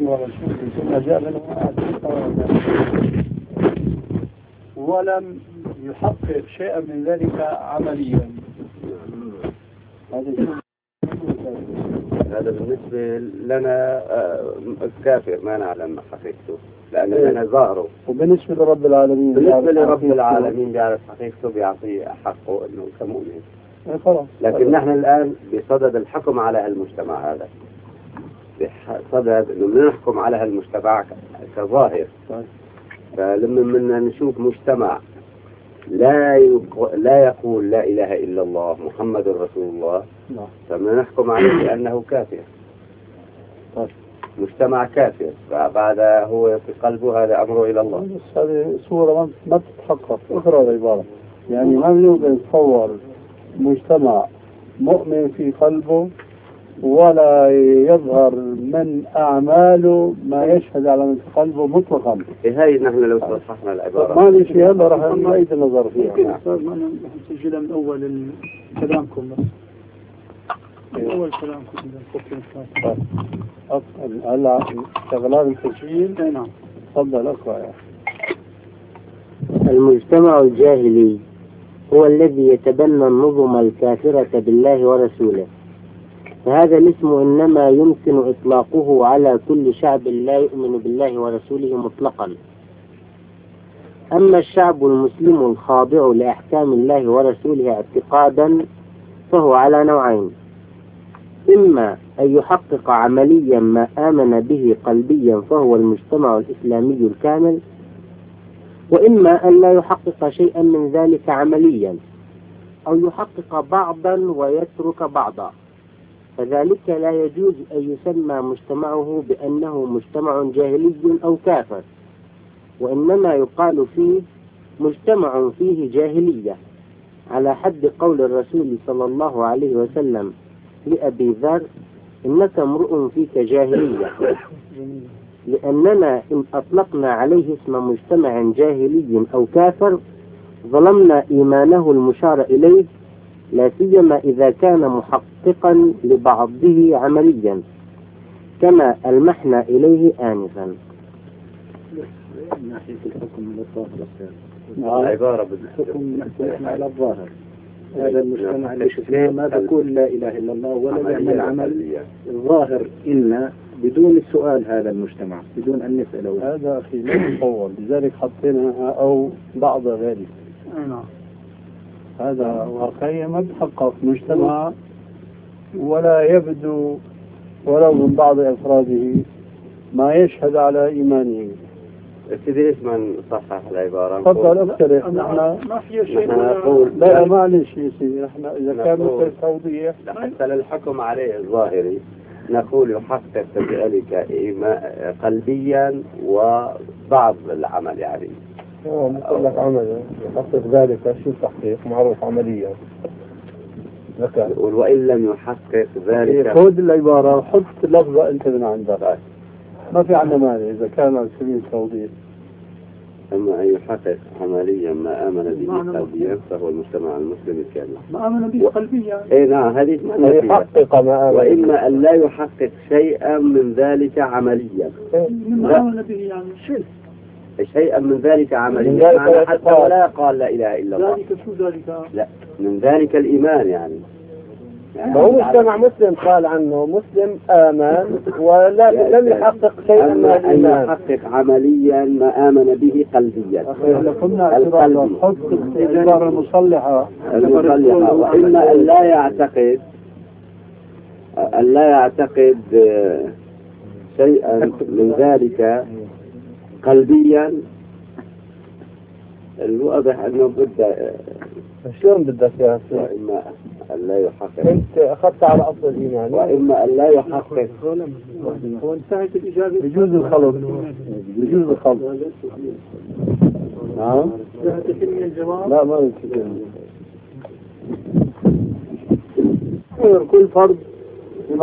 ورسوله ثم جاء من ولم يحقق شيئا من ذلك عمليا. هذا بالنسبة لنا كافر، ما نعلم حقيقته لأننا ظاهره. وبالنسبة لرب العالمين، بالنسبة لرب العالمين بيعرف حقيقته، بيعطي حقه إنه كمؤمن. لكن نحن الآن بصدد الحكم على المجتمع هذا، بصدد إنه نحكم على المجتمع كظاهر. فلما بدنا نشوف مجتمع لا يقول لا إله إلا الله محمد رسول الله، فبدنا نحكم عليه بأنه كافر. مجتمع كافر، بعد هو في قلبه هذا أمره إلى الله. بس هذه صورة ما تتحقق. اقرأ العبارة، يعني ما بنقدر نتصور مجتمع مؤمن في قلبه ولا يظهر من أعماله ما يشهد على من في قلبه مطلقا. هاي نحن لو صححنا العبارة ما لي شيء، هلا راح نعيد النظر فيها. ممكن أستاذ ما نسجلها من أول كلامكم بس. من أول كلامكم هلا شغلات التسجيل. نعم. تفضل اقرأ. المجتمع الجاهلي هو الذي يتبنى النظم الكافرة بالله ورسوله، فهذا الاسم إنما يمكن إطلاقه على كل شعب لا يؤمن بالله ورسوله مطلقا. أما الشعب المسلم الخاضع لأحكام الله ورسوله اعتقادا فهو على نوعين: إما أن يحقق عمليا ما آمن به قلبيا فهو المجتمع الإسلامي الكامل، وإما أن لا يحقق شيئا من ذلك عمليا، أو يحقق بعضا ويترك بعضا، فذلك لا يجوز أن يسمى مجتمعه بأنه مجتمع جاهلي أو كافر، وإنما يقال فيه مجتمع فيه جاهلية، على حد قول الرسول صلى الله عليه وسلم لأبي ذر: إنك امرؤ فيك جاهلية. لأننا إن أطلقنا عليه اسم مجتمع جاهلي أو كافر ظلمنا إيمانه المشار إليه، لا سيما إذا كان محققا لبعضه عمليا كما ألمحنا إليه آنفا. ناحية الحكم من الظاهر. العبارة الحكم على الظاهر. هذا المجتمع اللي شفناه ما بقول لا إله إلا الله ولا يعمل عمل ظاهر إلا بدون السؤال هذا المجتمع، بدون أن نسأله. هذا أخي لا يتصور، لذلك حطيناها أو بعض ذلك. هذا واقعيا ما تحقق مجتمع ولا يبدو ولو من بعض أفراده ما يشهد على إيمانه. سيدي ليش ما نصحح العبارة؟ تفضل اقترح. نحن ما في شيء نقول لا معلش يا سيدي، نحن إذا كان مثل توضيح حتى للحكم عليه الظاهري نقول يحقق بذلك قلبيا وبعض العمل، يعني نقول لك عمل يحقق ذلك. شو تحقيق معروف عمليا؟ وإن لم يحقق ذلك خذ العبارة وحط لفظة أنت من عندك، ما في عندنا مانع إذا كان على سبيل التوضيح. أما أن يحقق عمليا ما آمن به قلبيا فهو المجتمع المسلم الكامل. ما آمن به قلبيا. إيه نعم، هذه يحقق ما آمن. وإما أن لا يحقق شيئا من ذلك عمليا. ما آمن به يعني شيئا من ذلك عمليا، حتى ولا قال لا إله إلا الله. ذلك شو ذلك؟ لا، من ذلك الإيمان يعني. هو مجتمع مسلم قال عنه مسلم آمن ولا لم يحقق شيئا من الإيمان. أن يحقق عمليا ما آمن به قلبيا. قلنا حط العبارة المصلحة. وإما أن لا يعتقد شيئا من ذلك قلبيا. الواضح أنه بدأ شلون بدك يا سيدي؟ وإما أن لا يحقق. أنت أخذت على أصل الإيمان. وإما أن لا يحقق. وانتهت الإجابة. بجوز الخلط. بجوز الخلط. نعم. انتهت الجواب. لا ما يمكن. كل فرد